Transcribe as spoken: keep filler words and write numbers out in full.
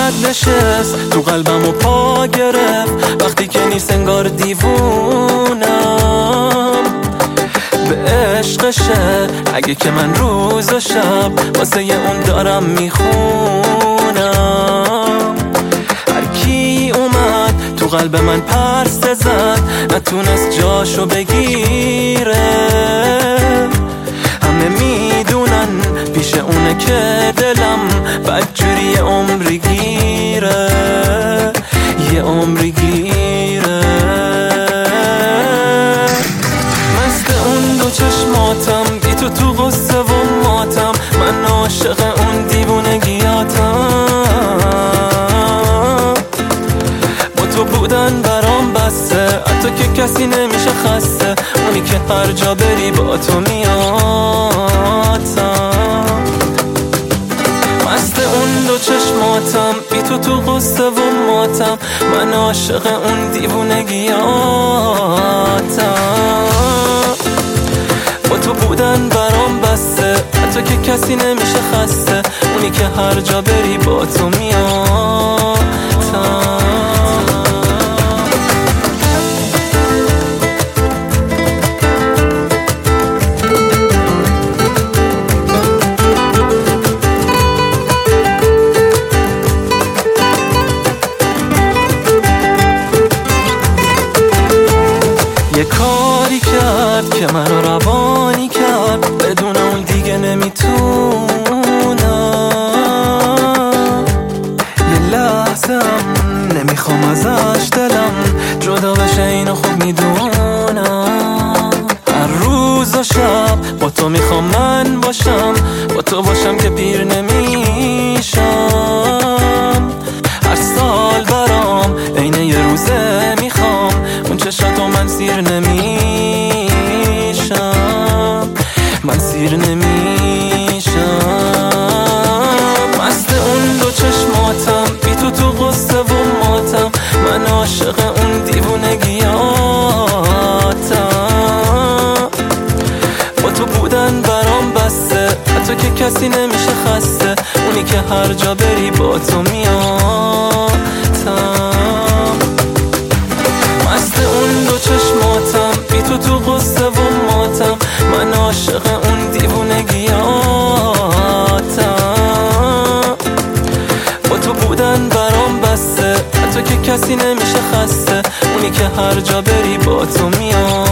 اومد نشست تو قلبم و پا گرفت، وقتی که نیست انگار دیوونم به عشقشه. اگه که من روز و شب واسه اون دارم میخونم، هر کی اومد تو قلب من پرسه زد، نتونست جاشو بگیره. همه میدونن پیش اونه که دلم بدجوری یه عمری گیره، یه عمری گیره. مست اون دو چشماتم، بی تو تو غصه و ماتم، من عاشق اون دیوونگیاتم. با تو بودن برام بسته، حتی که کسی نمیشه خسته، اونی که هر جا بری با تو میاتم. مست اون دو چشماتم، بی تو تو غصه و ماتم، من عاشق اون دیوونگیاتم. با تو بودن برام بسته، حتی که کسی نمیشه خسته، اونی که هر جا بری با تو میاتم. یه کاری کرد که منو روانی کرد، بدون اون دیگه نمیتونم. یه لحظه هم نمیخوام ازش دلم جدا بشه، اینو خوب میدونم. هر روز و شب با تو میخوام من باشم، با تو باشم که پیر نمیشم. هر سال برام عینه یه روزه میخوام، اون چشاتو من سیر نمیشم، من سیر نمیشم. مست اون دو چشماتم، بی تو تو غصه و ماتم، من عاشق اون دیوونگیاتم. با تو بودن برام بسته، حتی که کسی نمیشه خسته، اونی که هر جا بری با تو میاتم. مست اون دو چشماتم، بی تو تو غصه و ماتم، من عاشق اون دیوونگیاتم. با تو بودن برام بسته، حتی که کسی نمیشه خسته، اونی که هر جا بری با تو میاتم.